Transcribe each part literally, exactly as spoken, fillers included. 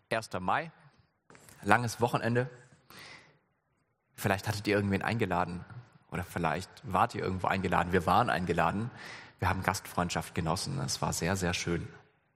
erster Mai, langes Wochenende. Vielleicht hattet ihr irgendwen eingeladen oder vielleicht wart ihr irgendwo eingeladen. Wir waren eingeladen. Wir haben Gastfreundschaft genossen. Es war sehr, sehr schön.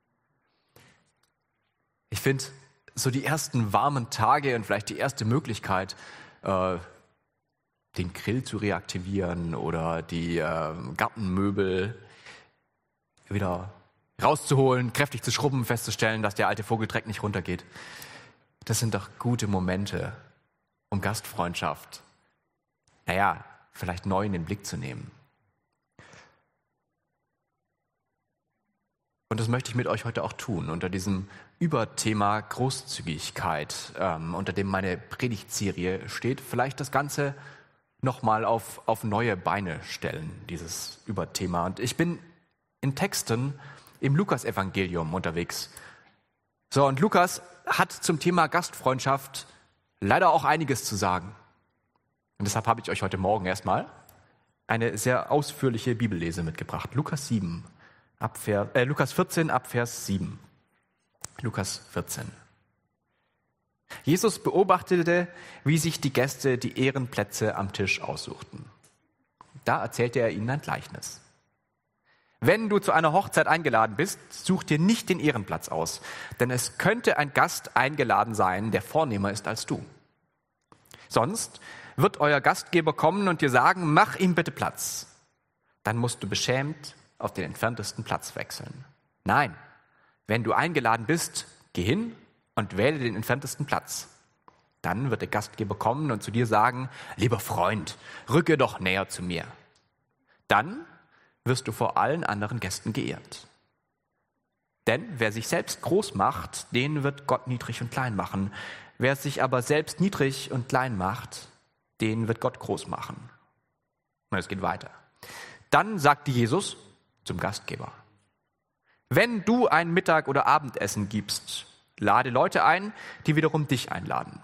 Ich finde, so die ersten warmen Tage und vielleicht die erste Möglichkeit, äh, den Grill zu reaktivieren oder die äh, Gartenmöbel wieder rauszuholen, kräftig zu schrubben, festzustellen, dass der alte Vogeldreck nicht runtergeht. Das sind doch gute Momente, um Gastfreundschaft, naja, vielleicht neu in den Blick zu nehmen. Und das möchte ich mit euch heute auch tun, unter diesem Überthema Großzügigkeit, ähm, unter dem meine Predigtserie steht. Vielleicht das Ganze nochmal auf, auf neue Beine stellen, dieses Überthema. Und ich bin in Texten im Lukas-Evangelium unterwegs. So, und Lukas hat zum Thema Gastfreundschaft leider auch einiges zu sagen. Und deshalb habe ich euch heute Morgen erstmal eine sehr ausführliche Bibellese mitgebracht. Lukas sieben, ab Vers, äh, Lukas vierzehn, ab Vers sieben. Lukas vierzehn. Jesus beobachtete, wie sich die Gäste die Ehrenplätze am Tisch aussuchten. Da erzählte er ihnen ein Gleichnis. Wenn du zu einer Hochzeit eingeladen bist, such dir nicht den Ehrenplatz aus, denn es könnte ein Gast eingeladen sein, der vornehmer ist als du. Sonst wird euer Gastgeber kommen und dir sagen, mach ihm bitte Platz. Dann musst du beschämt auf den entferntesten Platz wechseln. Nein, wenn du eingeladen bist, geh hin und wähle den entferntesten Platz. Dann wird der Gastgeber kommen und zu dir sagen, lieber Freund, rücke doch näher zu mir. Dann wirst du vor allen anderen Gästen geehrt. Denn wer sich selbst groß macht, den wird Gott niedrig und klein machen. Wer sich aber selbst niedrig und klein macht, den wird Gott groß machen. Und es geht weiter. Dann sagte Jesus zum Gastgeber, wenn du ein Mittag- oder Abendessen gibst, lade Leute ein, die wiederum dich einladen.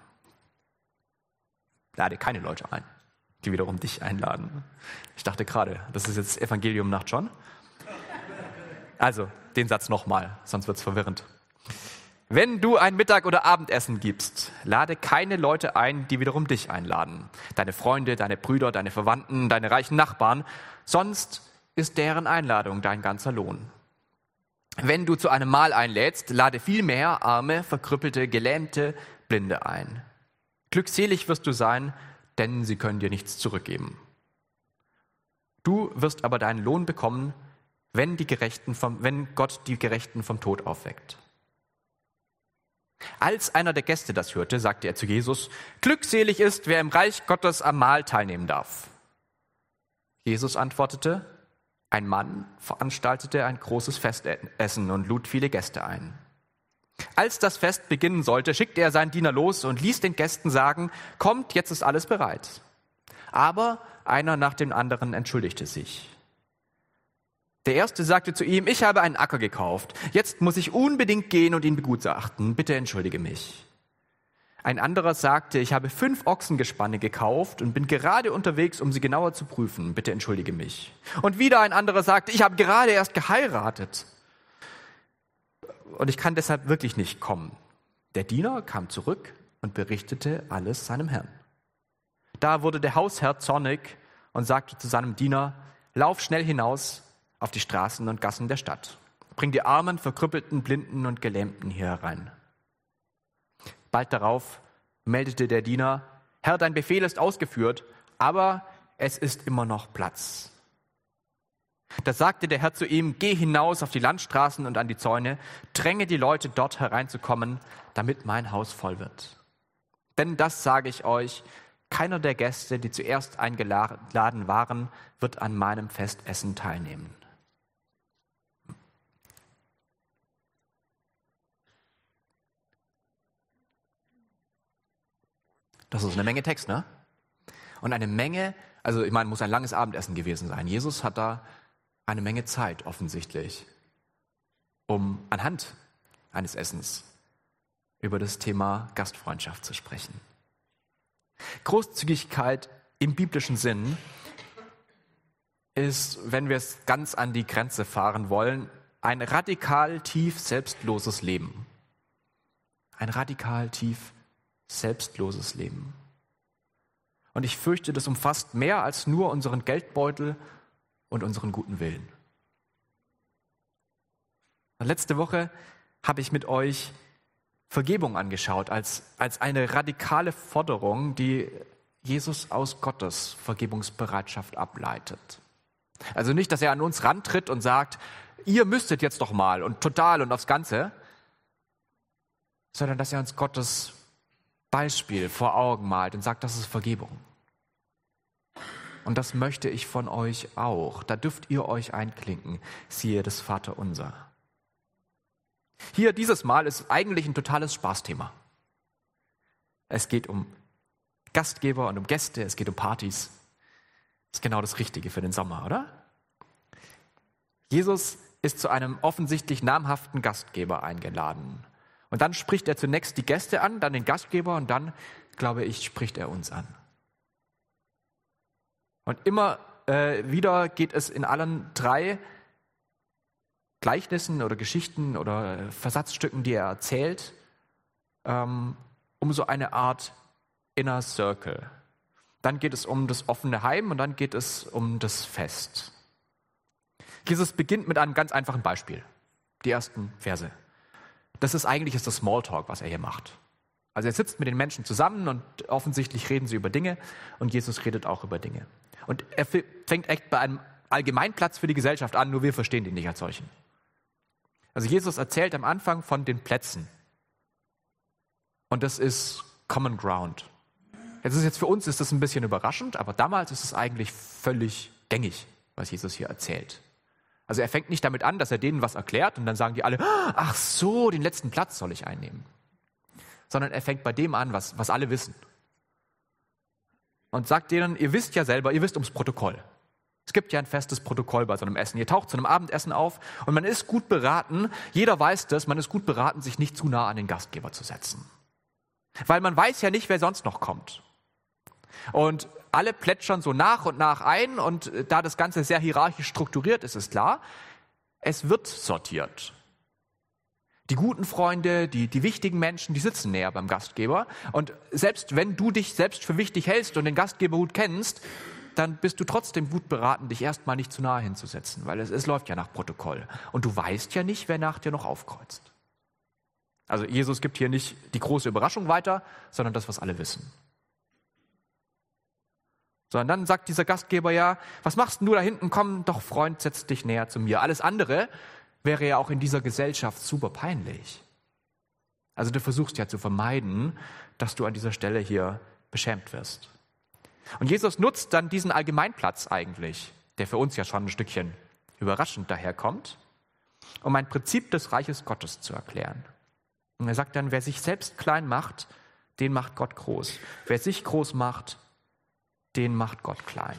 Lade keine Leute ein, die wiederum dich einladen. Ich dachte gerade, das ist jetzt Evangelium nach John. Also, den Satz nochmal, sonst wird es verwirrend. Wenn du ein Mittag- oder Abendessen gibst, lade keine Leute ein, die wiederum dich einladen. Deine Freunde, deine Brüder, deine Verwandten, deine reichen Nachbarn. Sonst ist deren Einladung dein ganzer Lohn. Wenn du zu einem Mahl einlädst, lade vielmehr Arme, Verkrüppelte, Gelähmte, Blinde ein. Glückselig wirst du sein, denn sie können dir nichts zurückgeben. Du wirst aber deinen Lohn bekommen, wenn, die Gerechten vom, wenn Gott die Gerechten vom Tod aufweckt. Als einer der Gäste das hörte, sagte er zu Jesus, glückselig ist, wer im Reich Gottes am Mahl teilnehmen darf. Jesus antwortete, ein Mann veranstaltete ein großes Festessen und lud viele Gäste ein. Als das Fest beginnen sollte, schickte er seinen Diener los und ließ den Gästen sagen, kommt, jetzt ist alles bereit. Aber einer nach dem anderen entschuldigte sich. Der Erste sagte zu ihm, ich habe einen Acker gekauft, jetzt muss ich unbedingt gehen und ihn begutachten, bitte entschuldige mich. Ein anderer sagte, ich habe fünf Ochsengespanne gekauft und bin gerade unterwegs, um sie genauer zu prüfen, bitte entschuldige mich. Und wieder ein anderer sagte, ich habe gerade erst geheiratet und ich kann deshalb wirklich nicht kommen. Der Diener kam zurück und berichtete alles seinem Herrn. Da wurde der Hausherr zornig und sagte zu seinem Diener, lauf schnell hinaus auf die Straßen und Gassen der Stadt. Bring die Armen, Verkrüppelten, Blinden und Gelähmten hier herein. Bald darauf meldete der Diener, Herr, dein Befehl ist ausgeführt, aber es ist immer noch Platz. Da sagte der Herr zu ihm, geh hinaus auf die Landstraßen und an die Zäune, dränge die Leute dort hereinzukommen, damit mein Haus voll wird. Denn das sage ich euch, keiner der Gäste, die zuerst eingeladen waren, wird an meinem Festessen teilnehmen. Das ist eine Menge Text, ne? Und eine Menge, also ich meine, muss ein langes Abendessen gewesen sein. Jesus hat da eine Menge Zeit offensichtlich, um anhand eines Essens über das Thema Gastfreundschaft zu sprechen. Großzügigkeit im biblischen Sinn ist, wenn wir es ganz an die Grenze fahren wollen, ein radikal tief selbstloses Leben. ein radikal tief selbstloses Leben. Und ich fürchte, das umfasst mehr als nur unseren Geldbeutel und unseren guten Willen. Letzte Woche habe ich mit euch Vergebung angeschaut als, als eine radikale Forderung, die Jesus aus Gottes Vergebungsbereitschaft ableitet. Also nicht, dass er an uns rantritt und sagt, ihr müsstet jetzt doch mal und total und aufs Ganze, sondern dass er uns Gottes Beispiel vor Augen malt und sagt, das ist Vergebung. Und das möchte ich von euch auch. Da dürft ihr euch einklinken, siehe das Vaterunser. Hier dieses Mal ist eigentlich ein totales Spaßthema. Es geht um Gastgeber und um Gäste, es geht um Partys. Das ist genau das Richtige für den Sommer, oder? Jesus ist zu einem offensichtlich namhaften Gastgeber eingeladen. Und dann spricht er zunächst die Gäste an, dann den Gastgeber und dann, glaube ich, spricht er uns an. Und immer äh, wieder geht es in allen drei Gleichnissen oder Geschichten oder Versatzstücken, die er erzählt, ähm, um so eine Art Inner Circle. Dann geht es um das offene Heim und dann geht es um das Fest. Jesus beginnt mit einem ganz einfachen Beispiel. Die ersten Verse. Das ist eigentlich ist das Smalltalk, was er hier macht. Also er sitzt mit den Menschen zusammen und offensichtlich reden sie über Dinge und Jesus redet auch über Dinge. Und er fängt echt bei einem Allgemeinplatz für die Gesellschaft an, nur wir verstehen den nicht als solchen. Also Jesus erzählt am Anfang von den Plätzen. Und das ist Common Ground. Jetzt ist jetzt für uns ist das ein bisschen überraschend, aber damals ist es eigentlich völlig gängig, was Jesus hier erzählt. Also er fängt nicht damit an, dass er denen was erklärt und dann sagen die alle, ach so, den letzten Platz soll ich einnehmen. Sondern er fängt bei dem an, was, was alle wissen. Und sagt denen, ihr wisst ja selber, ihr wisst ums Protokoll. Es gibt ja ein festes Protokoll bei so einem Essen. Ihr taucht zu einem Abendessen auf und man ist gut beraten, jeder weiß das, man ist gut beraten, sich nicht zu nah an den Gastgeber zu setzen. Weil man weiß ja nicht, wer sonst noch kommt. Und alle plätschern so nach und nach ein und da das Ganze sehr hierarchisch strukturiert ist, ist klar, es wird sortiert. Die guten Freunde, die, die wichtigen Menschen, die sitzen näher beim Gastgeber. Und selbst wenn du dich selbst für wichtig hältst und den Gastgeber gut kennst, dann bist du trotzdem gut beraten, dich erstmal nicht zu nahe hinzusetzen, weil es, es läuft ja nach Protokoll. Und du weißt ja nicht, wer nach dir noch aufkreuzt. Also Jesus gibt hier nicht die große Überraschung weiter, sondern das, was alle wissen. Sondern dann sagt dieser Gastgeber ja, was machst denn du da hinten? Komm doch, Freund, setz dich näher zu mir. Alles andere wäre ja auch in dieser Gesellschaft super peinlich. Also du versuchst ja zu vermeiden, dass du an dieser Stelle hier beschämt wirst. Und Jesus nutzt dann diesen Allgemeinplatz eigentlich, der für uns ja schon ein Stückchen überraschend daherkommt, um ein Prinzip des Reiches Gottes zu erklären. Und er sagt dann, wer sich selbst klein macht, den macht Gott groß. Wer sich groß macht, den macht Gott klein.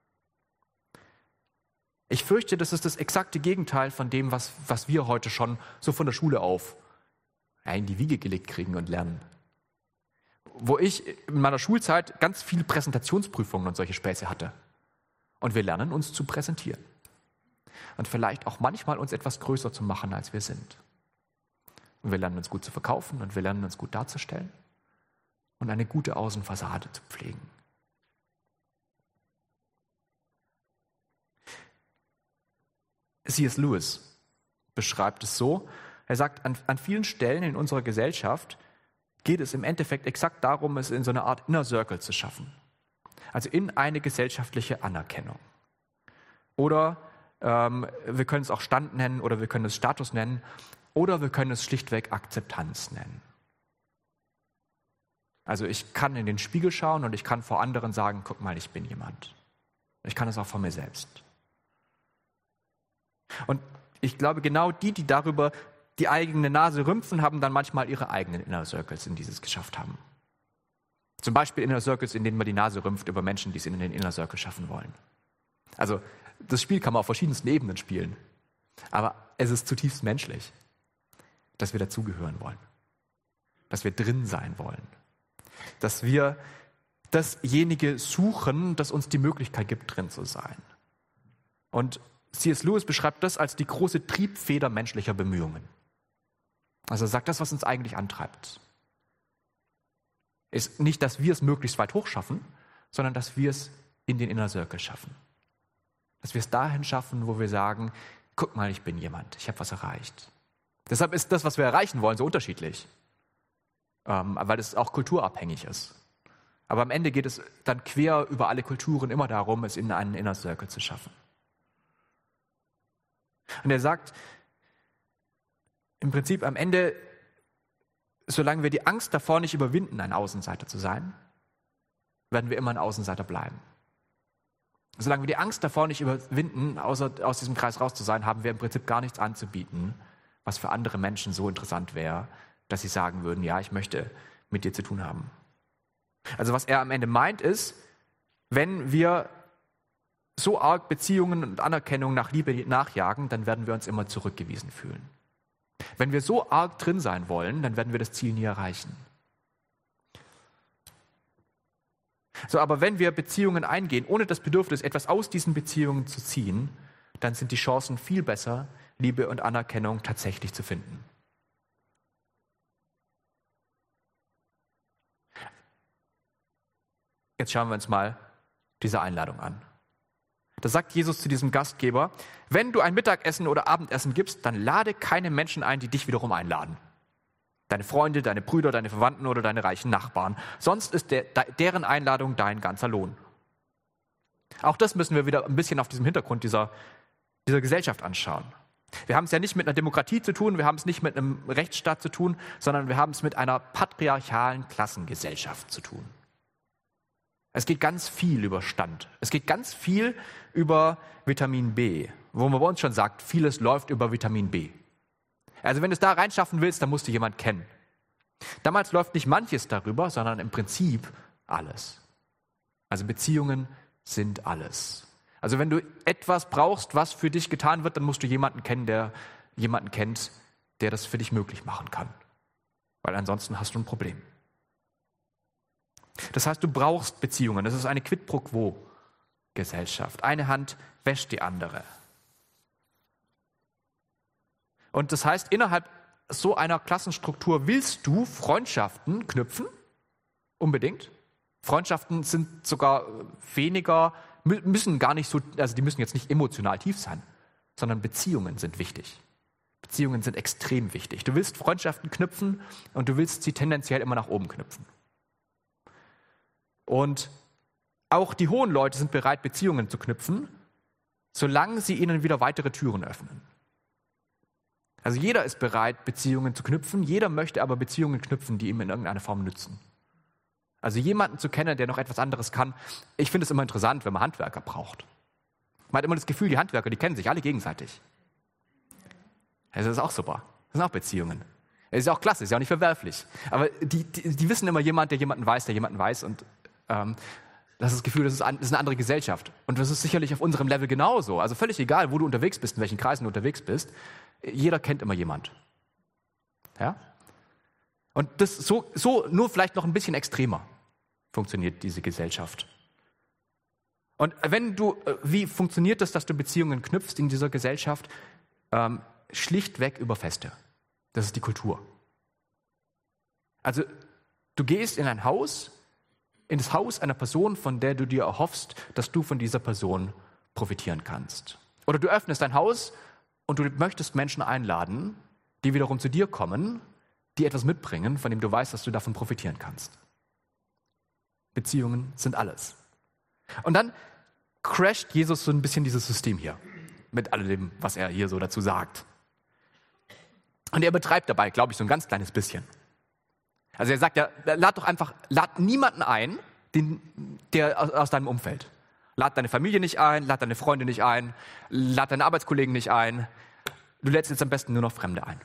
Ich fürchte, das ist das exakte Gegenteil von dem, was, was wir heute schon so von der Schule auf in die Wiege gelegt kriegen und lernen. Wo ich in meiner Schulzeit ganz viele Präsentationsprüfungen und solche Späße hatte. Und wir lernen uns zu präsentieren. Und vielleicht auch manchmal uns etwas größer zu machen, als wir sind. Und wir lernen uns gut zu verkaufen und wir lernen uns gut darzustellen und eine gute Außenfassade zu pflegen. C S Lewis beschreibt es so, er sagt, an, an vielen Stellen in unserer Gesellschaft geht es im Endeffekt exakt darum, es in so eine Art Inner Circle zu schaffen. Also in eine gesellschaftliche Anerkennung. Oder ähm, wir können es auch Stand nennen oder wir können es Status nennen oder wir können es schlichtweg Akzeptanz nennen. Also ich kann in den Spiegel schauen und ich kann vor anderen sagen, guck mal, ich bin jemand. Ich kann es auch von mir selbst. Und ich glaube, genau die, die darüber die eigene Nase rümpfen, haben dann manchmal ihre eigenen Inner Circles, in die sie es geschafft haben. Zum Beispiel Inner Circles, in denen man die Nase rümpft über Menschen, die es in den Inner Circle schaffen wollen. Also das Spiel kann man auf verschiedensten Ebenen spielen. Aber es ist zutiefst menschlich, dass wir dazugehören wollen. Dass wir drin sein wollen. Dass wir dasjenige suchen, das uns die Möglichkeit gibt, drin zu sein. Und C S Lewis beschreibt das als die große Triebfeder menschlicher Bemühungen. Also er sagt, das, was uns eigentlich antreibt, ist nicht, dass wir es möglichst weit hoch schaffen, sondern dass wir es in den Inner Circle schaffen. Dass wir es dahin schaffen, wo wir sagen, guck mal, ich bin jemand, ich habe was erreicht. Deshalb ist das, was wir erreichen wollen, so unterschiedlich, ähm, weil es auch kulturabhängig ist. Aber am Ende geht es dann quer über alle Kulturen immer darum, es in einen Inner Circle zu schaffen. Und er sagt, im Prinzip am Ende, solange wir die Angst davor nicht überwinden, ein Außenseiter zu sein, werden wir immer ein Außenseiter bleiben. Solange wir die Angst davor nicht überwinden, außer aus diesem Kreis raus zu sein, haben wir im Prinzip gar nichts anzubieten, was für andere Menschen so interessant wäre, dass sie sagen würden, ja, ich möchte mit dir zu tun haben. Also was er am Ende meint ist, wenn wir so arg Beziehungen und Anerkennung nach Liebe nachjagen, dann werden wir uns immer zurückgewiesen fühlen. Wenn wir so arg drin sein wollen, dann werden wir das Ziel nie erreichen. So, aber wenn wir Beziehungen eingehen, ohne das Bedürfnis, etwas aus diesen Beziehungen zu ziehen, dann sind die Chancen viel besser, Liebe und Anerkennung tatsächlich zu finden. Jetzt schauen wir uns mal diese Einladung an. Da sagt Jesus zu diesem Gastgeber, wenn du ein Mittagessen oder Abendessen gibst, dann lade keine Menschen ein, die dich wiederum einladen. Deine Freunde, deine Brüder, deine Verwandten oder deine reichen Nachbarn. Sonst ist der, deren Einladung dein ganzer Lohn. Auch das müssen wir wieder ein bisschen auf diesem Hintergrund dieser, dieser Gesellschaft anschauen. Wir haben es ja nicht mit einer Demokratie zu tun, wir haben es nicht mit einem Rechtsstaat zu tun, sondern wir haben es mit einer patriarchalen Klassengesellschaft zu tun. Es geht ganz viel über Stand. Es geht ganz viel über Vitamin B, wo man bei uns schon sagt, vieles läuft über Vitamin B. Also wenn du es da reinschaffen willst, dann musst du jemanden kennen. Damals läuft nicht manches darüber, sondern im Prinzip alles. Also Beziehungen sind alles. Also wenn du etwas brauchst, was für dich getan wird, dann musst du jemanden kennen, der jemanden kennt, der das für dich möglich machen kann. Weil ansonsten hast du ein Problem. Das heißt, du brauchst Beziehungen. Das ist eine Quid pro quo Gesellschaft. Eine Hand wäscht die andere. Und das heißt, innerhalb so einer Klassenstruktur willst du Freundschaften knüpfen? Unbedingt. Freundschaften sind sogar weniger, müssen gar nicht so, also die müssen jetzt nicht emotional tief sein, sondern Beziehungen sind wichtig. Beziehungen sind extrem wichtig. Du willst Freundschaften knüpfen und du willst sie tendenziell immer nach oben knüpfen. Und auch die hohen Leute sind bereit, Beziehungen zu knüpfen, solange sie ihnen wieder weitere Türen öffnen. Also jeder ist bereit, Beziehungen zu knüpfen, jeder möchte aber Beziehungen knüpfen, die ihm in irgendeiner Form nützen. Also jemanden zu kennen, der noch etwas anderes kann. Ich finde es immer interessant, wenn man Handwerker braucht. Man hat immer das Gefühl, die Handwerker, die kennen sich alle gegenseitig. Das ist auch super. Das sind auch Beziehungen. Es ist auch klasse, ist ja auch nicht verwerflich. Aber die, die, die wissen immer jemand, der jemanden weiß, der jemanden weiß. Und ähm, das ist das Gefühl, das ist, ein, das ist eine andere Gesellschaft. Und das ist sicherlich auf unserem Level genauso. Also völlig egal, wo du unterwegs bist, in welchen Kreisen du unterwegs bist. Jeder kennt immer jemand. Ja? Und das so, so nur vielleicht noch ein bisschen extremer funktioniert diese Gesellschaft. Und wenn du, wie funktioniert das, dass du Beziehungen knüpfst in dieser Gesellschaft? Ähm, schlichtweg über Feste. Das ist die Kultur. Also du gehst in ein Haus, in das Haus einer Person, von der du dir erhoffst, dass du von dieser Person profitieren kannst. Oder du öffnest dein Haus und du möchtest Menschen einladen, die wiederum zu dir kommen, die etwas mitbringen, von dem du weißt, dass du davon profitieren kannst. Beziehungen sind alles. Und dann crasht Jesus so ein bisschen dieses System hier, mit all dem, was er hier so dazu sagt. Und er betreibt dabei, glaube ich, so ein ganz kleines bisschen. Also er sagt ja, lad doch einfach, lad niemanden ein, den, der aus, aus deinem Umfeld. Lad deine Familie nicht ein, lad deine Freunde nicht ein, lad deine Arbeitskollegen nicht ein. Du lädst jetzt am besten nur noch Fremde ein.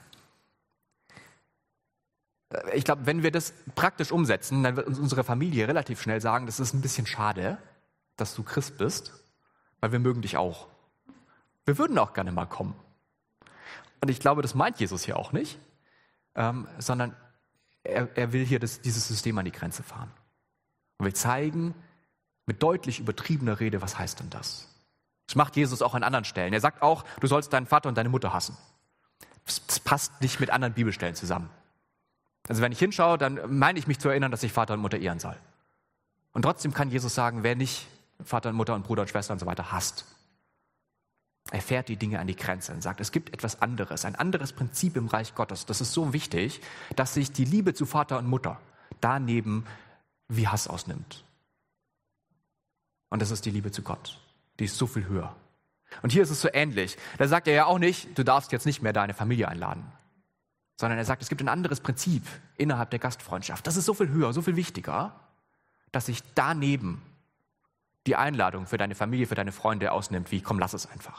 Ich glaube, wenn wir das praktisch umsetzen, dann wird uns unsere Familie relativ schnell sagen, das ist ein bisschen schade, dass du Christ bist, weil wir mögen dich auch. Wir würden auch gerne mal kommen. Und ich glaube, das meint Jesus hier auch nicht, ähm, sondern er, er will hier das, dieses System an die Grenze fahren. Und will zeigen, mit deutlich übertriebener Rede, was heißt denn das? Das macht Jesus auch an anderen Stellen. Er sagt auch, du sollst deinen Vater und deine Mutter hassen. Es passt nicht mit anderen Bibelstellen zusammen. Also wenn ich hinschaue, dann meine ich mich zu erinnern, dass ich Vater und Mutter ehren soll. Und trotzdem kann Jesus sagen, wer nicht Vater und Mutter und Bruder und Schwester und so weiter hasst, er fährt die Dinge an die Grenze und sagt, es gibt etwas anderes, ein anderes Prinzip im Reich Gottes. Das ist so wichtig, dass sich die Liebe zu Vater und Mutter daneben wie Hass ausnimmt. Und das ist die Liebe zu Gott. Die ist so viel höher. Und hier ist es so ähnlich. Da sagt er ja auch nicht, du darfst jetzt nicht mehr deine Familie einladen. Sondern er sagt, es gibt ein anderes Prinzip innerhalb der Gastfreundschaft. Das ist so viel höher, so viel wichtiger, dass sich daneben die Einladung für deine Familie, für deine Freunde ausnimmt, wie komm, lass es einfach.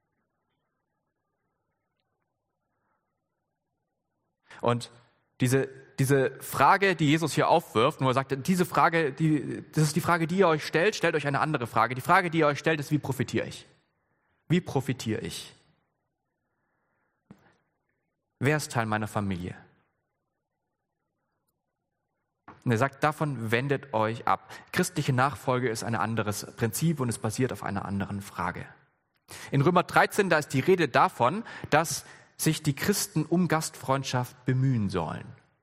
Und diese, diese Frage, die Jesus hier aufwirft, wo er sagt, diese Frage, die, das ist die Frage, die ihr euch stellt, stellt euch eine andere Frage. Die Frage, die ihr euch stellt, ist, wie profitiere ich? Wie profitiere ich? Wer ist Teil meiner Familie? Und er sagt, davon wendet euch ab. Christliche Nachfolge ist ein anderes Prinzip und es basiert auf einer anderen Frage. In Römer dreizehn, da ist die Rede davon, dass sich die Christen um Gastfreundschaft bemühen sollen.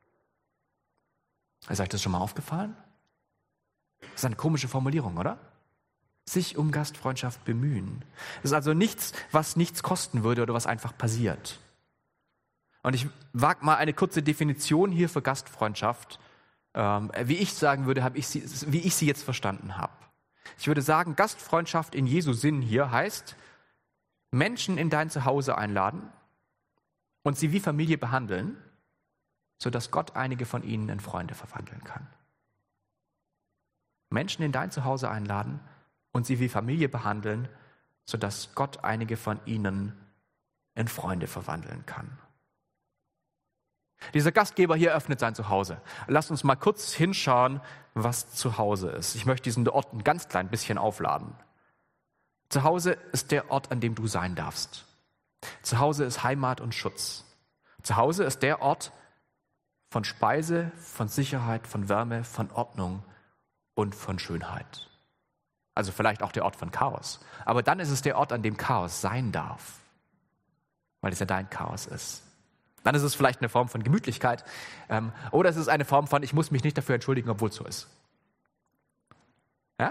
Ist euch das schon mal aufgefallen? Das ist eine komische Formulierung, oder? Sich um Gastfreundschaft bemühen. Das ist also nichts, was nichts kosten würde oder was einfach passiert. Und ich wage mal eine kurze Definition hier für Gastfreundschaft. Ähm, wie ich sagen würde, habe ich sie, wie ich sie jetzt verstanden habe. Ich würde sagen, Gastfreundschaft in Jesu Sinn hier heißt, Menschen in dein Zuhause einladen und sie wie Familie behandeln, sodass Gott einige von ihnen in Freunde verwandeln kann. Menschen in dein Zuhause einladen und sie wie Familie behandeln, sodass Gott einige von ihnen in Freunde verwandeln kann. Dieser Gastgeber hier öffnet sein Zuhause. Lasst uns mal kurz hinschauen, was Zuhause ist. Ich möchte diesen Ort ein ganz klein bisschen aufladen. Zuhause ist der Ort, an dem du sein darfst. Zuhause ist Heimat und Schutz. Zuhause ist der Ort von Speise, von Sicherheit, von Wärme, von Ordnung und von Schönheit. Also vielleicht auch der Ort von Chaos. Aber dann ist es der Ort, an dem Chaos sein darf, weil es ja dein Chaos ist. Dann ist es vielleicht eine Form von Gemütlichkeit ähm, oder es ist eine Form von, ich muss mich nicht dafür entschuldigen, obwohl es so ist. Ja?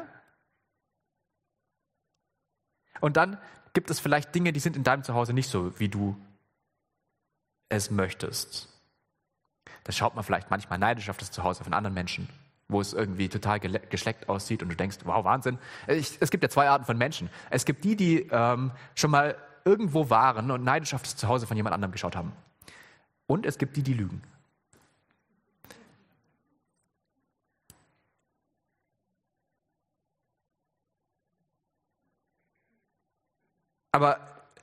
Und dann gibt es vielleicht Dinge, die sind in deinem Zuhause nicht so, wie du es möchtest. Da schaut man vielleicht manchmal neidisch auf das Zuhause von anderen Menschen, wo es irgendwie total geschleckt aussieht und du denkst, wow, Wahnsinn. Ich, es gibt ja zwei Arten von Menschen. Es gibt die, die ähm, schon mal irgendwo waren und neidisch auf das Zuhause von jemand anderem geschaut haben. Und es gibt die, die lügen. Aber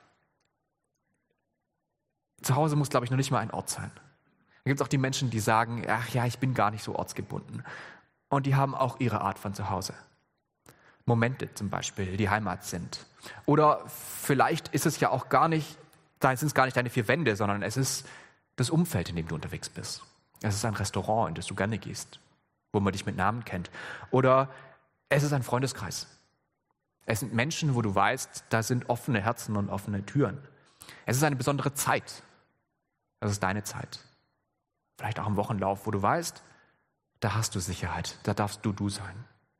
zu Hause muss, glaube ich, noch nicht mal ein Ort sein. Da gibt es auch die Menschen, die sagen, ach ja, ich bin gar nicht so ortsgebunden. Und die haben auch ihre Art von Zuhause. Momente zum Beispiel, die Heimat sind. Oder vielleicht ist es ja auch gar nicht, da sind es gar nicht deine vier Wände, sondern es ist das Umfeld, in dem du unterwegs bist. Es ist ein Restaurant, in das du gerne gehst, wo man dich mit Namen kennt. Oder es ist ein Freundeskreis. Es sind Menschen, wo du weißt, da sind offene Herzen und offene Türen. Es ist eine besondere Zeit. Das ist deine Zeit. Vielleicht auch im Wochenlauf, wo du weißt, da hast du Sicherheit, da darfst du du sein.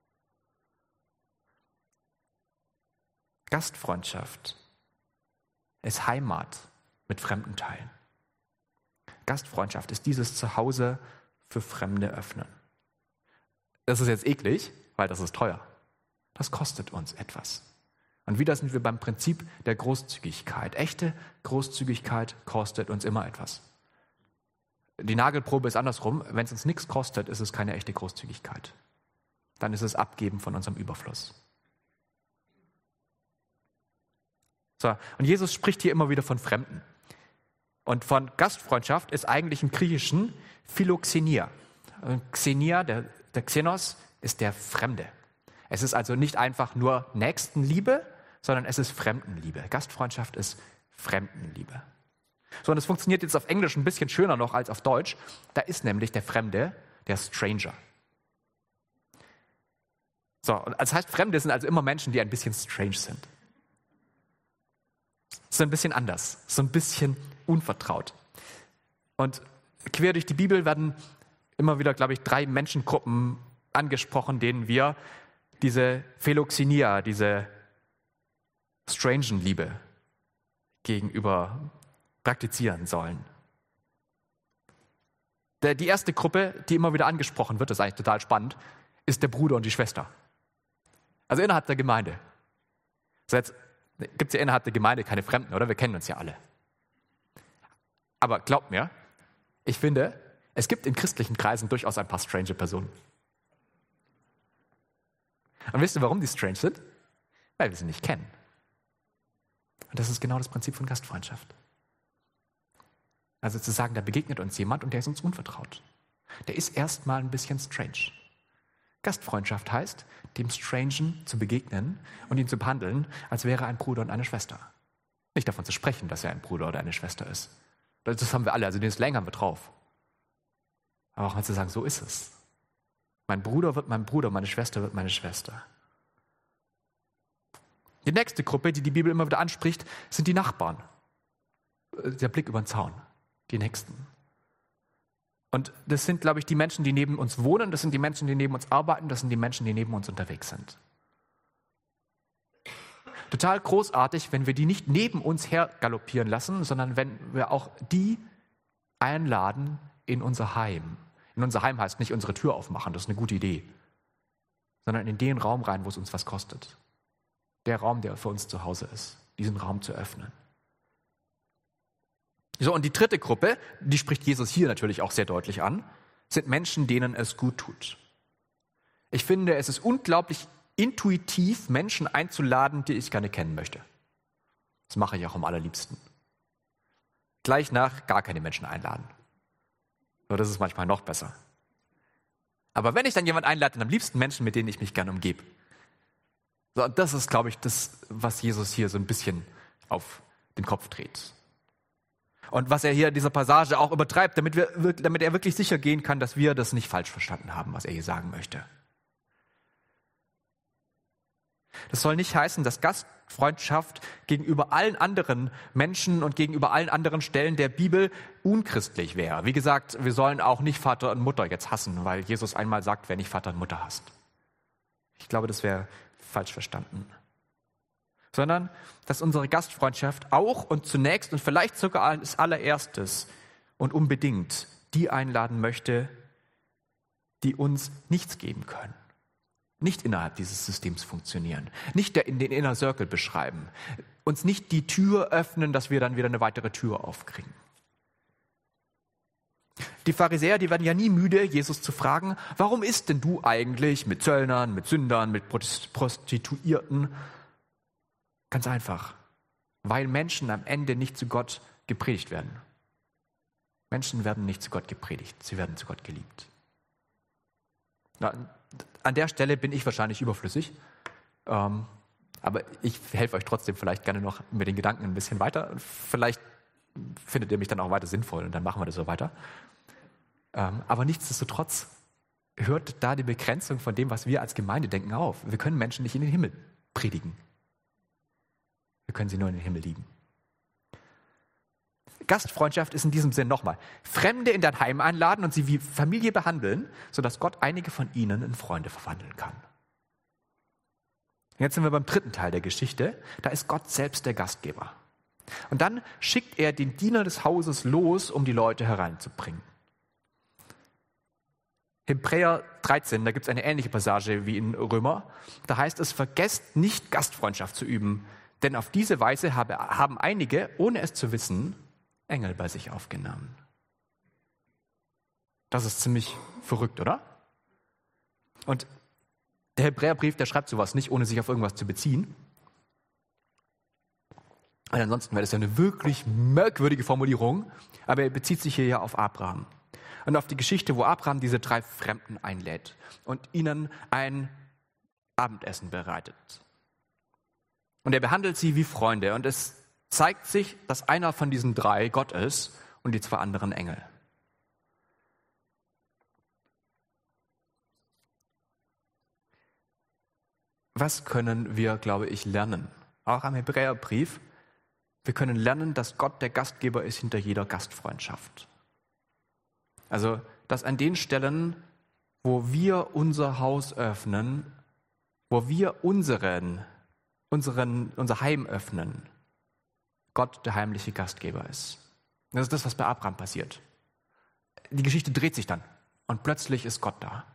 Gastfreundschaft ist Heimat mit fremden Teilen. Gastfreundschaft ist dieses Zuhause für Fremde öffnen. Das ist jetzt eklig, weil das ist teuer. Das kostet uns etwas. Und wieder sind wir beim Prinzip der Großzügigkeit. Echte Großzügigkeit kostet uns immer etwas. Die Nagelprobe ist andersrum. Wenn es uns nichts kostet, ist es keine echte Großzügigkeit. Dann ist es Abgeben von unserem Überfluss. So, und Jesus spricht hier immer wieder von Fremden. Und von Gastfreundschaft ist eigentlich im Griechischen Philoxenia. Xenia, der, der Xenos, ist der Fremde. Es ist also nicht einfach nur Nächstenliebe, sondern es ist Fremdenliebe. Gastfreundschaft ist Fremdenliebe. So, und es funktioniert jetzt auf Englisch ein bisschen schöner noch als auf Deutsch. Da ist nämlich der Fremde der Stranger. So, und das heißt, Fremde sind also immer Menschen, die ein bisschen strange sind. so ein bisschen anders, so ein bisschen unvertraut. Und quer durch die Bibel werden immer wieder, glaube ich, drei Menschengruppen angesprochen, denen wir diese Philoxenia, diese Strangenliebe gegenüber praktizieren sollen. Die erste Gruppe, die immer wieder angesprochen wird, das ist eigentlich total spannend, ist der Bruder und die Schwester. Also innerhalb der Gemeinde. So jetzt gibt es ja innerhalb der Gemeinde keine Fremden, oder? Wir kennen uns ja alle. Aber glaubt mir, ich finde, es gibt in christlichen Kreisen durchaus ein paar strange Personen. Und wisst ihr, warum die strange sind? Weil wir sie nicht kennen. Und das ist genau das Prinzip von Gastfreundschaft. Also zu sagen, da begegnet uns jemand und der ist uns unvertraut. Der ist erstmal ein bisschen strange. Gastfreundschaft heißt, dem Strangen zu begegnen und ihn zu behandeln, als wäre er ein Bruder und eine Schwester. Nicht davon zu sprechen, dass er ein Bruder oder eine Schwester ist. Das haben wir alle, also den Slang haben wir drauf. Aber auch mal zu sagen, so ist es. Mein Bruder wird mein Bruder, meine Schwester wird meine Schwester. Die nächste Gruppe, die die Bibel immer wieder anspricht, sind die Nachbarn. Der Blick über den Zaun, die Nächsten. Und das sind, glaube ich, die Menschen, die neben uns wohnen, das sind die Menschen, die neben uns arbeiten, das sind die Menschen, die neben uns unterwegs sind. Total großartig, wenn wir die nicht neben uns her galoppieren lassen, sondern wenn wir auch die einladen in unser Heim. In unser Heim heißt nicht unsere Tür aufmachen, das ist eine gute Idee, sondern in den Raum rein, wo es uns was kostet. Der Raum, der für uns zu Hause ist, diesen Raum zu öffnen. So, und die dritte Gruppe, die spricht Jesus hier natürlich auch sehr deutlich an, sind Menschen, denen es gut tut. Ich finde, es ist unglaublich intuitiv, Menschen einzuladen, die ich gerne kennen möchte. Das mache ich auch am allerliebsten. Gleich nach gar keine Menschen einladen. So, das ist manchmal noch besser. Aber wenn ich dann jemanden einlade, dann am liebsten Menschen, mit denen ich mich gerne umgebe. So, und das ist, glaube ich, das, was Jesus hier so ein bisschen auf den Kopf dreht. Und was er hier in dieser Passage auch übertreibt, damit, wir, damit er wirklich sicher gehen kann, dass wir das nicht falsch verstanden haben, was er hier sagen möchte. Das soll nicht heißen, dass Gastfreundschaft gegenüber allen anderen Menschen und gegenüber allen anderen Stellen der Bibel unchristlich wäre. Wie gesagt, wir sollen auch nicht Vater und Mutter jetzt hassen, weil Jesus einmal sagt, wer nicht Vater und Mutter hasst. Ich glaube, das wäre falsch verstanden. Sondern, dass unsere Gastfreundschaft auch und zunächst und vielleicht sogar als allererstes und unbedingt die einladen möchte, die uns nichts geben können. Nicht innerhalb dieses Systems funktionieren. Nicht in den Inner Circle beschreiben. Uns nicht die Tür öffnen, dass wir dann wieder eine weitere Tür aufkriegen. Die Pharisäer, die werden ja nie müde, Jesus zu fragen, warum isst denn du eigentlich mit Zöllnern, mit Sündern, mit Prostituierten? Ganz einfach, weil Menschen am Ende nicht zu Gott gepredigt werden. Menschen werden nicht zu Gott gepredigt, sie werden zu Gott geliebt. Na, an der Stelle bin ich wahrscheinlich überflüssig, ähm, aber ich helfe euch trotzdem vielleicht gerne noch mit den Gedanken ein bisschen weiter. Vielleicht findet ihr mich dann auch weiter sinnvoll und dann machen wir das so weiter. Ähm, aber nichtsdestotrotz hört da die Begrenzung von dem, was wir als Gemeinde denken, auf. Wir können Menschen nicht in den Himmel predigen. Wir können sie nur in den Himmel lieben. Gastfreundschaft ist in diesem Sinn nochmal, Fremde in dein Heim einladen und sie wie Familie behandeln, sodass Gott einige von ihnen in Freunde verwandeln kann. Jetzt sind wir beim dritten Teil der Geschichte. Da ist Gott selbst der Gastgeber. Und dann schickt er den Diener des Hauses los, um die Leute hereinzubringen. Hebräer dreizehn, da gibt es eine ähnliche Passage wie in Römer. Da heißt es, vergesst nicht Gastfreundschaft zu üben, denn auf diese Weise habe, haben einige, ohne es zu wissen, Engel bei sich aufgenommen. Das ist ziemlich verrückt, oder? Und der Hebräerbrief, der schreibt sowas nicht, ohne sich auf irgendwas zu beziehen. Und ansonsten wäre das ja eine wirklich merkwürdige Formulierung, aber er bezieht sich hier ja auf Abraham. Und auf die Geschichte, wo Abraham diese drei Fremden einlädt und ihnen ein Abendessen bereitet. Und er behandelt sie wie Freunde. Und es zeigt sich, dass einer von diesen drei Gott ist und die zwei anderen Engel. Was können wir, glaube ich, lernen? Auch am Hebräerbrief, Wir können lernen, dass Gott der Gastgeber ist hinter jeder Gastfreundschaft. Also, dass an den Stellen, wo wir unser Haus öffnen, wo wir unseren, unseren, unser Heim öffnen, Gott der heimliche Gastgeber ist. Das ist das, was bei Abraham passiert. Die Geschichte dreht sich dann und plötzlich ist Gott da.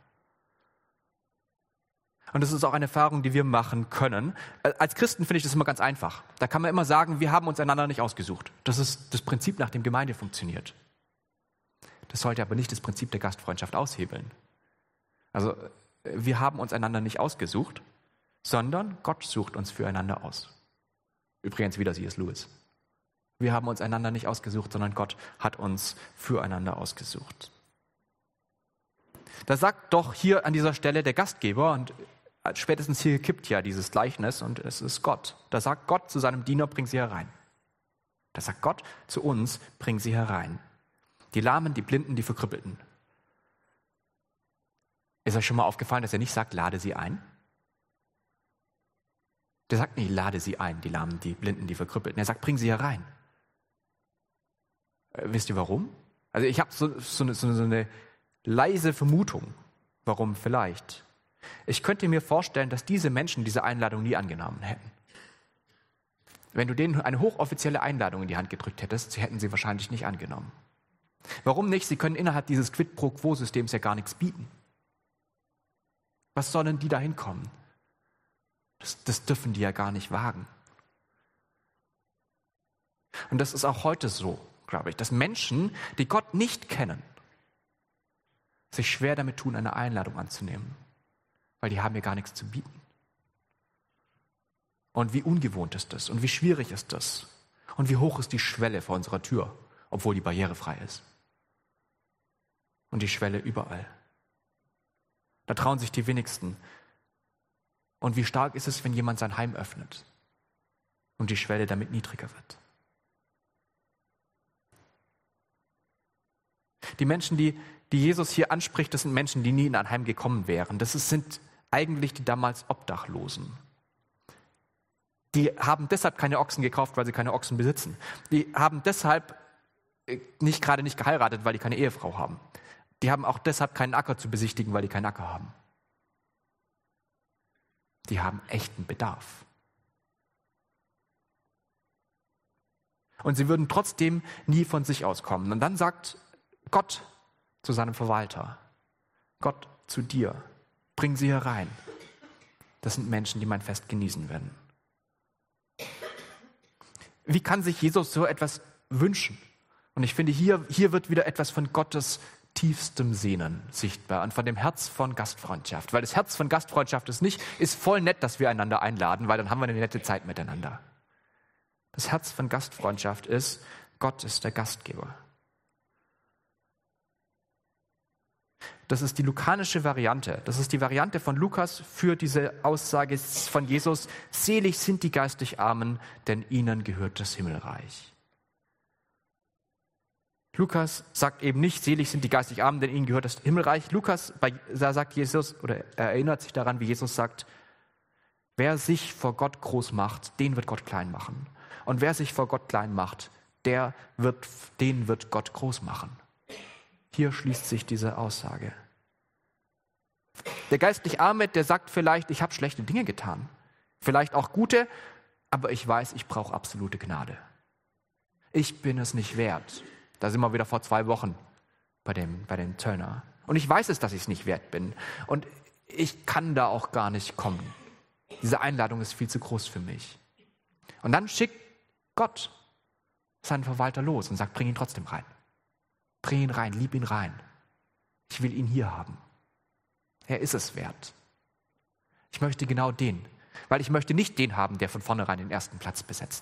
Und das ist auch eine Erfahrung, die wir machen können. Als Christen finde ich das immer ganz einfach. Da kann man immer sagen, wir haben uns einander nicht ausgesucht. Das ist das Prinzip, nach dem Gemeinde funktioniert. Das sollte aber nicht das Prinzip der Gastfreundschaft aushebeln. Also wir haben uns einander nicht ausgesucht, sondern Gott sucht uns füreinander aus. Übrigens wieder C S Lewis. Wir haben uns einander nicht ausgesucht, sondern Gott hat uns füreinander ausgesucht. Da sagt doch hier an dieser Stelle der Gastgeber, und spätestens hier kippt ja dieses Gleichnis, und es ist Gott. Da sagt Gott zu seinem Diener, bring sie herein. Da sagt Gott zu uns, bring sie herein. Die Lahmen, die Blinden, die Verkrüppelten. Ist euch schon mal aufgefallen, dass er nicht sagt, lade sie ein? Der sagt nicht, lade sie ein, die Lahmen, die Blinden, die Verkrüppelten. Er sagt, bring sie herein. Äh, wisst ihr warum? Also ich habe so, so, eine, so eine leise Vermutung, warum vielleicht. Ich könnte mir vorstellen, dass diese Menschen diese Einladung nie angenommen hätten. Wenn du denen eine hochoffizielle Einladung in die Hand gedrückt hättest, sie hätten sie wahrscheinlich nicht angenommen. Warum nicht? Sie können innerhalb dieses Quid-pro-Quo-Systems ja gar nichts bieten. Was sollen die da hinkommen? Das, das dürfen die ja gar nicht wagen. Und das ist auch heute so, glaube ich, dass Menschen, die Gott nicht kennen, sich schwer damit tun, eine Einladung anzunehmen, weil die haben ja gar nichts zu bieten. Und wie ungewohnt ist das? Und wie schwierig ist das? Und wie hoch ist die Schwelle vor unserer Tür, obwohl die barrierefrei ist? Und die Schwelle überall. Da trauen sich die wenigsten. Und wie stark ist es, wenn jemand sein Heim öffnet und die Schwelle damit niedriger wird? Die Menschen, die, die Jesus hier anspricht, das sind Menschen, die nie in ein Heim gekommen wären. Das ist, sind eigentlich die damals Obdachlosen. Die haben deshalb keine Ochsen gekauft, weil sie keine Ochsen besitzen. Die haben deshalb nicht gerade nicht geheiratet, weil die keine Ehefrau haben. Die haben auch deshalb keinen Acker zu besichtigen, weil die keinen Acker haben. Die haben echten Bedarf. Und sie würden trotzdem nie von sich auskommen. Und dann sagt Gott zu seinem Verwalter, Gott zu dir, bring sie herein. Das sind Menschen, die mein Fest genießen werden. Wie kann sich Jesus so etwas wünschen? Und ich finde, hier, hier wird wieder etwas von Gottes tiefstem Sehnen sichtbar und von dem Herz von Gastfreundschaft. Weil das Herz von Gastfreundschaft ist nicht, ist voll nett, dass wir einander einladen, weil dann haben wir eine nette Zeit miteinander. Das Herz von Gastfreundschaft ist, Gott ist der Gastgeber. Das ist die lukanische Variante. Das ist die Variante von Lukas für diese Aussage von Jesus. Selig sind die geistig Armen, denn ihnen gehört das Himmelreich. Lukas sagt eben nicht, selig sind die geistig Armen, denn ihnen gehört das Himmelreich. Lukas, da sagt Jesus, oder er erinnert sich daran, wie Jesus sagt, wer sich vor Gott groß macht, den wird Gott klein machen. Und wer sich vor Gott klein macht, der wird, den wird Gott groß machen. Hier schließt sich diese Aussage. Der geistlich Arme, der sagt vielleicht, ich habe schlechte Dinge getan. Vielleicht auch gute, aber ich weiß, ich brauche absolute Gnade. Ich bin es nicht wert. Da sind wir wieder vor zwei Wochen bei dem, bei dem Zöllner. Und ich weiß es, dass ich es nicht wert bin. Und ich kann da auch gar nicht kommen. Diese Einladung ist viel zu groß für mich. Und dann schickt Gott seinen Verwalter los und sagt, bring ihn trotzdem rein. Bring ihn rein, lieb ihn rein. Ich will ihn hier haben. Er ist es wert. Ich möchte genau den, weil ich möchte nicht den haben, der von vornherein den ersten Platz besetzt.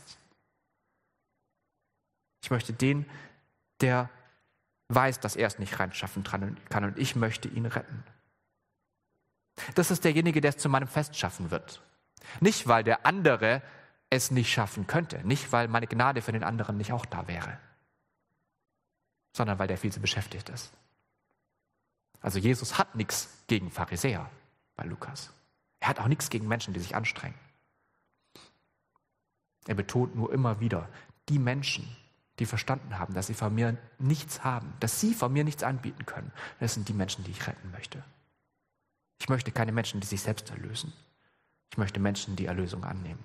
Ich möchte den, der weiß, dass er es nicht reinschaffen kann und ich möchte ihn retten. Das ist derjenige, der es zu meinem Fest schaffen wird. Nicht, weil der andere es nicht schaffen könnte, nicht, weil meine Gnade für den anderen nicht auch da wäre, sondern weil der viel zu beschäftigt ist. Also Jesus hat nichts gegen Pharisäer bei Lukas. Er hat auch nichts gegen Menschen, die sich anstrengen. Er betont nur immer wieder, die Menschen, die verstanden haben, dass sie von mir nichts haben, dass sie von mir nichts anbieten können, das sind die Menschen, die ich retten möchte. Ich möchte keine Menschen, die sich selbst erlösen. Ich möchte Menschen, die Erlösung annehmen.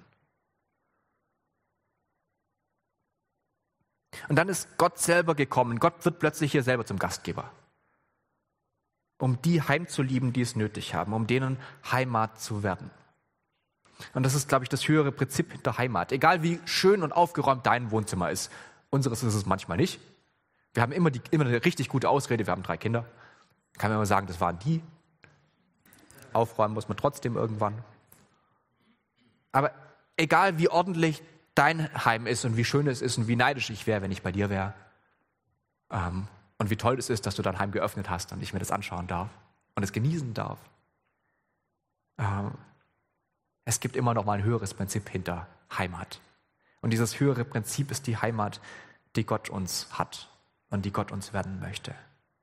Und dann ist Gott selber gekommen. Gott wird plötzlich hier selber zum Gastgeber, um die heimzulieben, die es nötig haben, um denen Heimat zu werden. Und das ist, glaube ich, das höhere Prinzip hinter Heimat. Egal wie schön und aufgeräumt dein Wohnzimmer ist, unseres ist es manchmal nicht. Wir haben immer, die, immer eine richtig gute Ausrede, wir haben drei Kinder. Kann man immer sagen, das waren die. Aufräumen muss man trotzdem irgendwann. Aber egal wie ordentlich dein Heim ist und wie schön es ist und wie neidisch ich wäre, wenn ich bei dir wäre. Ähm, und wie toll es ist, dass du dein Heim geöffnet hast und ich mir das anschauen darf und es genießen darf. Ähm, es gibt immer noch mal ein höheres Prinzip hinter Heimat. Und dieses höhere Prinzip ist die Heimat, die Gott uns hat und die Gott uns werden möchte.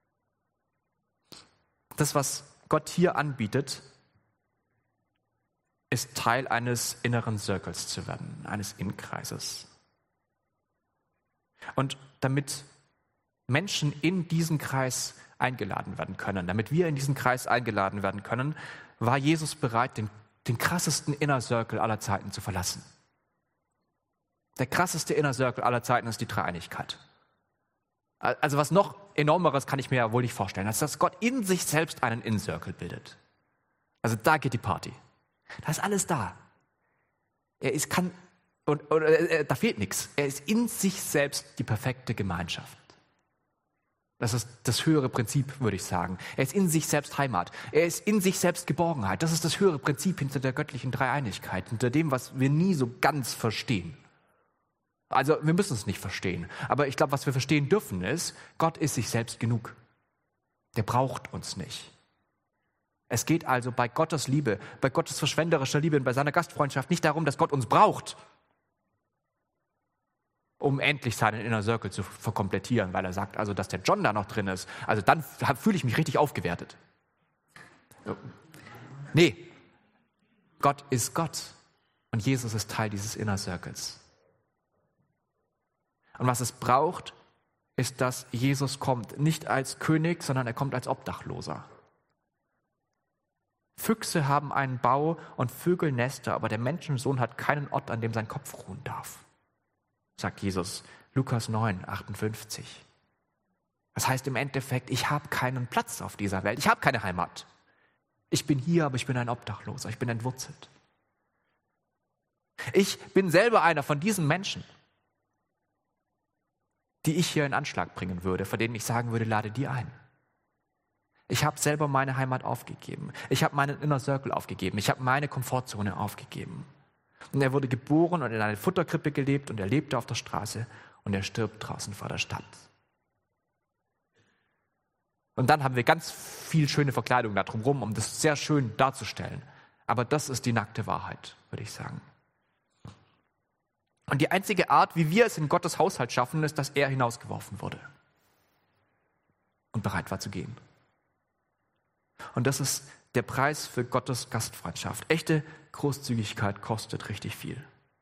Das, was Gott hier anbietet, ist Teil eines inneren Circles zu werden, eines Innenkreises. Und damit Menschen in diesen Kreis eingeladen werden können, damit wir in diesen Kreis eingeladen werden können, war Jesus bereit, den, den krassesten Inner Circle aller Zeiten zu verlassen. Der krasseste Inner Circle aller Zeiten ist die Dreieinigkeit. Also was noch enormeres kann ich mir ja wohl nicht vorstellen, als dass Gott in sich selbst einen Inner Circle bildet. Also da geht die Party. Da ist alles da. Er ist, kann, und, und, äh, da fehlt nichts. Er ist in sich selbst die perfekte Gemeinschaft. Das ist das höhere Prinzip, würde ich sagen. Er ist in sich selbst Heimat. Er ist in sich selbst Geborgenheit. Das ist das höhere Prinzip hinter der göttlichen Dreieinigkeit, hinter dem, was wir nie so ganz verstehen. Also wir müssen es nicht verstehen. Aber ich glaube, was wir verstehen dürfen ist, Gott ist sich selbst genug. Der braucht uns nicht. Es geht also bei Gottes Liebe, bei Gottes verschwenderischer Liebe und bei seiner Gastfreundschaft nicht darum, dass Gott uns braucht, um endlich seinen Inner Circle zu verkomplettieren, weil er sagt, also dass der John da noch drin ist, also dann fühle ich mich richtig aufgewertet. Nee, Gott ist Gott und Jesus ist Teil dieses Inner Circles. Und was es braucht, ist, dass Jesus kommt, nicht als König, sondern er kommt als Obdachloser. Füchse haben einen Bau und Vögel Nester, aber der Menschensohn hat keinen Ort, an dem sein Kopf ruhen darf, sagt Jesus, Lukas neun, achtundfünfzig. Das heißt im Endeffekt, ich habe keinen Platz auf dieser Welt, ich habe keine Heimat. Ich bin hier, aber ich bin ein Obdachloser, ich bin entwurzelt. Ich bin selber einer von diesen Menschen, die ich hier in Anschlag bringen würde, von denen ich sagen würde, lade die ein. Ich habe selber meine Heimat aufgegeben. Ich habe meinen Inner Circle aufgegeben. Ich habe meine Komfortzone aufgegeben. Und er wurde geboren und in einer Futterkrippe gelebt und er lebte auf der Straße und er stirbt draußen vor der Stadt. Und dann haben wir ganz viel schöne Verkleidung da drumherum, um das sehr schön darzustellen. Aber das ist die nackte Wahrheit, würde ich sagen. Und die einzige Art, wie wir es in Gottes Haushalt schaffen, ist, dass er hinausgeworfen wurde und bereit war zu gehen. Und das ist der Preis für Gottes Gastfreundschaft. Echte Großzügigkeit kostet richtig viel.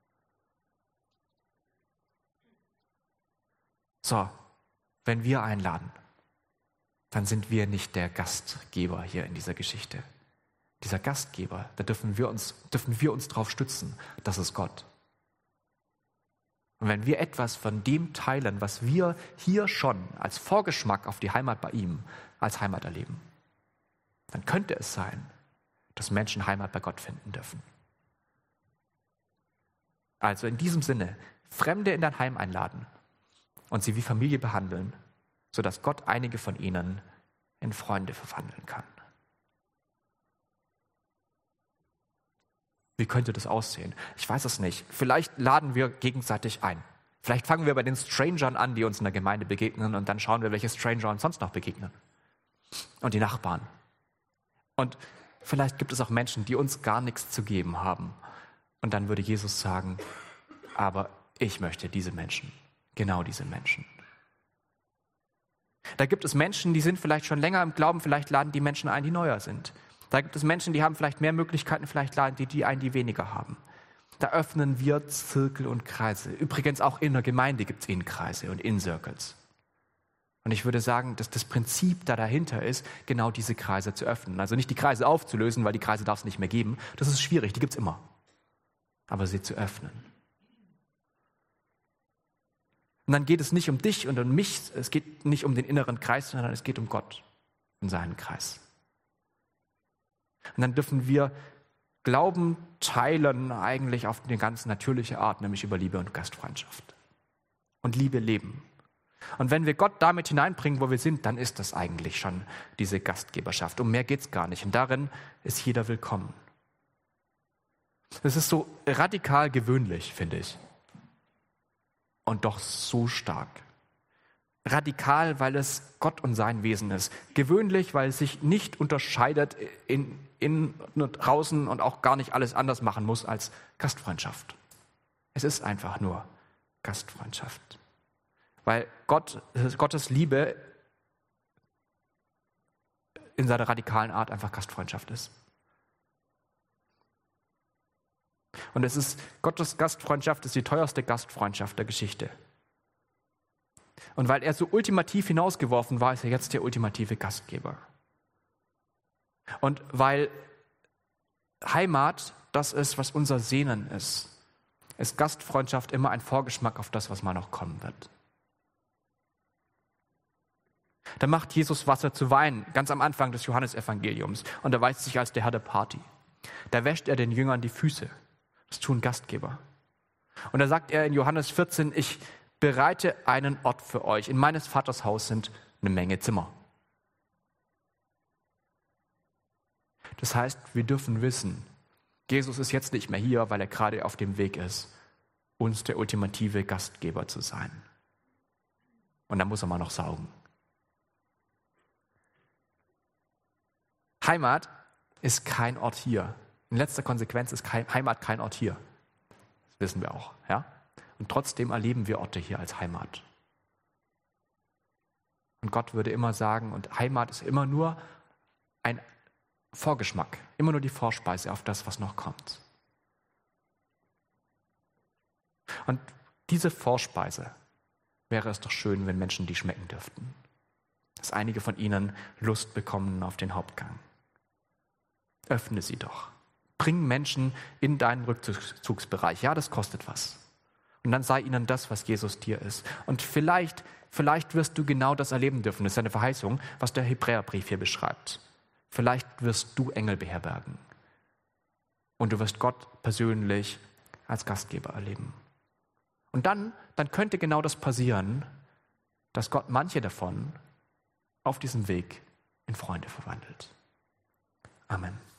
So, wenn wir einladen, dann sind wir nicht der Gastgeber hier in dieser Geschichte. Dieser Gastgeber, da dürfen wir uns, dürfen wir uns drauf stützen, das ist Gott. Und wenn wir etwas von dem teilen, was wir hier schon als Vorgeschmack auf die Heimat bei ihm als Heimat erleben, dann könnte es sein, dass Menschen Heimat bei Gott finden dürfen. Also in diesem Sinne, Fremde in dein Heim einladen und sie wie Familie behandeln, sodass Gott einige von ihnen in Freunde verwandeln kann. Wie könnte das aussehen? Ich weiß es nicht. Vielleicht laden wir gegenseitig ein. Vielleicht fangen wir bei den Strangern an, die uns in der Gemeinde begegnen, und dann schauen wir, welche Stranger uns sonst noch begegnen. Und die Nachbarn. Und vielleicht gibt es auch Menschen, die uns gar nichts zu geben haben. Und dann würde Jesus sagen, aber ich möchte diese Menschen, genau diese Menschen. Da gibt es Menschen, die sind vielleicht schon länger im Glauben, vielleicht laden die Menschen ein, die neuer sind. Da gibt es Menschen, die haben vielleicht mehr Möglichkeiten, vielleicht laden die die ein, die weniger haben. Da öffnen wir Zirkel und Kreise. Übrigens auch in der Gemeinde gibt es In-Kreise und In-Circles. Und ich würde sagen, dass das Prinzip da dahinter ist, genau diese Kreise zu öffnen. Also nicht die Kreise aufzulösen, weil die Kreise darf es nicht mehr geben. Das ist schwierig, die gibt es immer. Aber sie zu öffnen. Und dann geht es nicht um dich und um mich, es geht nicht um den inneren Kreis, sondern es geht um Gott und seinen Kreis. Und dann dürfen wir Glauben teilen eigentlich auf eine ganz natürliche Art, nämlich über Liebe und Gastfreundschaft. Und Liebe leben. Und wenn wir Gott damit hineinbringen, wo wir sind, dann ist das eigentlich schon diese Gastgeberschaft. Um mehr geht es gar nicht. Und darin ist jeder willkommen. Das ist so radikal gewöhnlich, finde ich. Und doch so stark. Radikal, weil es Gott und sein Wesen ist. Gewöhnlich, weil es sich nicht unterscheidet in, in und draußen und auch gar nicht alles anders machen muss als Gastfreundschaft. Es ist einfach nur Gastfreundschaft. Weil Gott, Gottes Liebe in seiner radikalen Art einfach Gastfreundschaft ist. Und es ist, Gottes Gastfreundschaft ist die teuerste Gastfreundschaft der Geschichte. Und weil er so ultimativ hinausgeworfen war, ist er jetzt der ultimative Gastgeber. Und weil Heimat das ist, was unser Sehnen ist, ist Gastfreundschaft immer ein Vorgeschmack auf das, was mal noch kommen wird. Da macht Jesus Wasser zu Wein, ganz am Anfang des Johannesevangeliums. Und er weist sich als der Herr der Party. Da wäscht er den Jüngern die Füße. Das tun Gastgeber. Und da sagt er in Johannes vierzehn, ich bereite einen Ort für euch. In meines Vaters Haus sind eine Menge Zimmer. Das heißt, wir dürfen wissen, Jesus ist jetzt nicht mehr hier, weil er gerade auf dem Weg ist, uns der ultimative Gastgeber zu sein. Und da muss er mal noch saugen. Heimat ist kein Ort hier. In letzter Konsequenz ist Heimat kein Ort hier. Das wissen wir auch, ja? Und trotzdem erleben wir Orte hier als Heimat. Und Gott würde immer sagen, und Heimat ist immer nur ein Vorgeschmack, immer nur die Vorspeise auf das, was noch kommt. Und diese Vorspeise wäre es doch schön, wenn Menschen die schmecken dürften. Dass einige von ihnen Lust bekommen auf den Hauptgang. Öffne sie doch. Bring Menschen in deinen Rückzugsbereich. Ja, das kostet was. Und dann sei ihnen das, was Jesus dir ist. Und vielleicht, vielleicht wirst du genau das erleben dürfen. Das ist eine Verheißung, was der Hebräerbrief hier beschreibt. Vielleicht wirst du Engel beherbergen. Und du wirst Gott persönlich als Gastgeber erleben. Und dann, dann könnte genau das passieren, dass Gott manche davon auf diesem Weg in Freunde verwandelt. Amen.